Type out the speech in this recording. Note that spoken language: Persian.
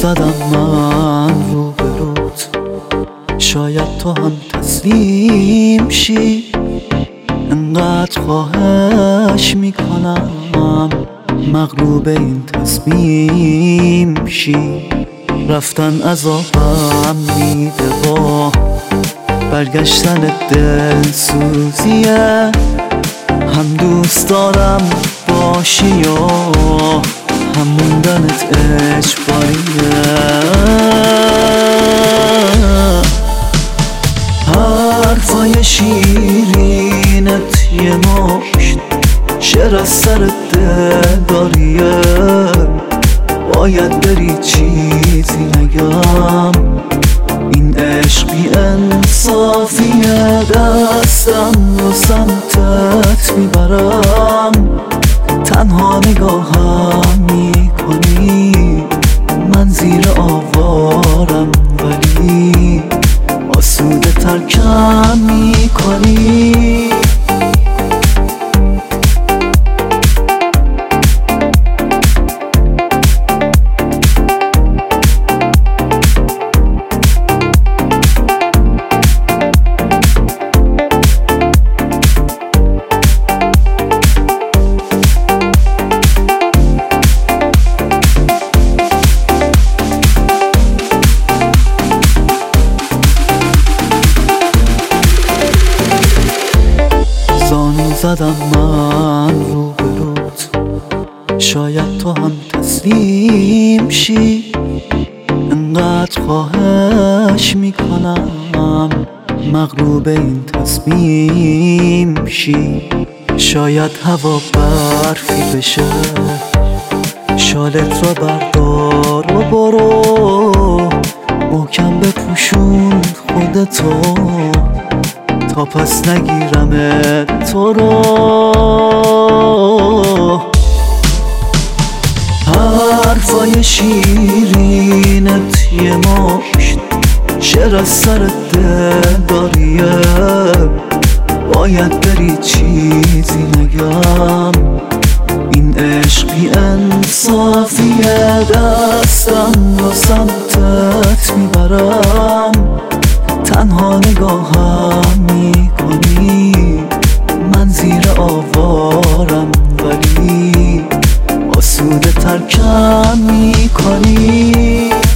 زدم من رو به روت، شاید تو هم تسلیم شی. انقدر خواهش میکنم مغلوب این تصمیم شی. رفتن عذابم میده و برگشتن دل سوزیه. هم دوست دارم باشی و هم موندنت اجباریه. حرفای شیرینت یه مشت شعر از سر دل داریه. باید بری چیزی نگم، این عشق بی انصافیه. دستم رو سمتت میبرم، تنها نگاهم میکنی. من زیر آوارم ولی آسوده ترکم میکنی. زدم من رو به روت، شاید تو هم تسلیم شی. انقدر خواهش میکنم مغلوب این تصمیم شی. شاید هوا برفی بشه، شالت رو بردار و برو. محکم بپوشون خودتو تا پس نگیرم تو رو. حرفای شیرینت یه مشت شعر از سر دل داریه. باید بری چیزی نگم، این عشق بی انصافیه. دستم رو سمتت میبرم، تنها نگاهم میکنی. من زیر آوارم ولی آسوده ترکم میکنی.